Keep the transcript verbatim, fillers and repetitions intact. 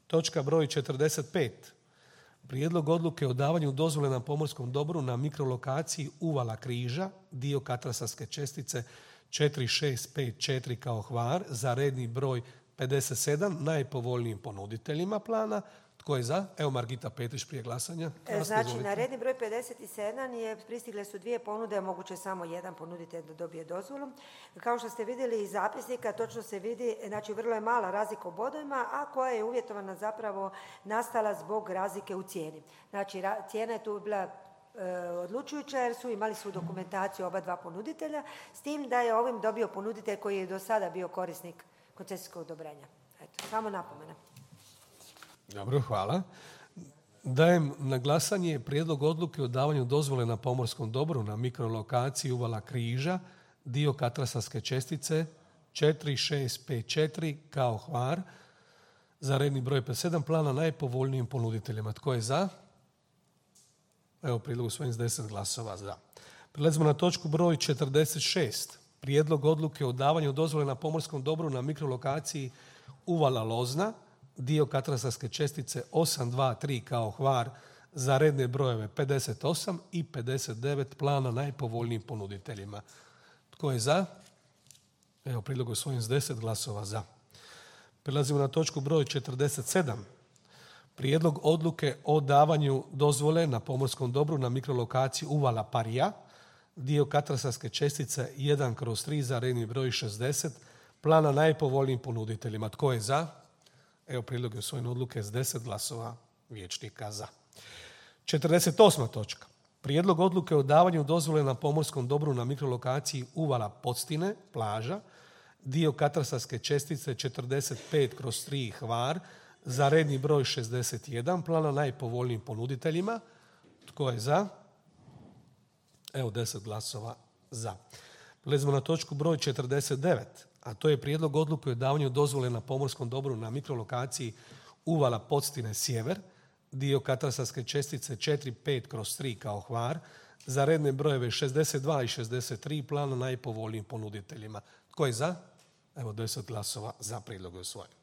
Točka broj četrdeset pet. Prijedlog odluke o davanju dozvole na pomorskom dobru na mikrolokaciji Uvala Križa, dio katastarske čestice četiri šest pet četiri kao Hvar, za redni broj pedeset sedam, najpovoljnijim ponuditeljima plana. Tko je za? Evo Margita Petrić prije glasanja. E, znači, na redni broj pedeset sedam je, pristigle su dvije ponude, moguće samo jedan ponuditelj da dobije dozvolu. Kao što ste vidjeli iz zapisnika, točno se vidi, znači vrlo je mala razlika u bodovima, a koja je uvjetovana zapravo nastala zbog razlike u cijeni. Znači, ra- cijena je tu bila e, odlučujuća jer su imali su dokumentaciju oba dva ponuditelja, s tim da je ovim dobio ponuditelj koji je do sada bio korisnik koncesijskog odobrenja. Eto, samo napomena. Dobro, hvala. Dajem na glasanje prijedlog odluke o davanju dozvole na pomorskom dobru na mikrolokaciji Uvala Križa, dio katastarske čestice četiri šest pet četiri kao Hvar, za redni broj pedeset sedam, plana najpovoljnijim ponuditeljima. Tko je za? Evo prijedlog usvojen s deset glasova za. Prelazimo na točku broj četrdeset šest. Prijedlog odluke o davanju dozvole na pomorskom dobru na mikrolokaciji Uvala Lozna, dio katastarske čestice osam dva tri kao Hvar, za redne brojeve pedeset osam i pedeset devet, plana najpovoljnijim ponuditeljima. Tko je za? Evo prijedlog usvojen s deset glasova za. Prelazimo na točku broj četrdeset sedam. Prijedlog odluke o davanju dozvole na pomorskom dobru na mikrolokaciji Uvala Parija, dio katastarske čestice jedan kroz tri, za redni broj šezdeset, plana najpovoljnijim ponuditeljima. Tko je za? Evo prijedlog je usvojen odluke s deset glasova vijećnika za. četrdeset osma točka. Prijedlog odluke o davanju dozvole na pomorskom dobru na mikrolokaciji Uvala Podstine, plaža, dio katastarske čestice četrdeset pet kroz tri Hvar, za redni broj šezdeset jedan, plana najpovoljnijim ponuditeljima. Tko je za? Evo deset glasova za. Prelazimo na točku broj četrdeset devet, a to je prijedlog odluke o davanju dozvole na pomorskom dobru na mikrolokaciji Uvala Podstine Sjever, dio katastarske čestice četiri pet kroz tri kao Hvar, za redne brojeve šezdeset dva i šezdeset tri, plana najpovoljnijim ponuditeljima. Tko je za? Evo deset glasova za, prijedlog je usvojen.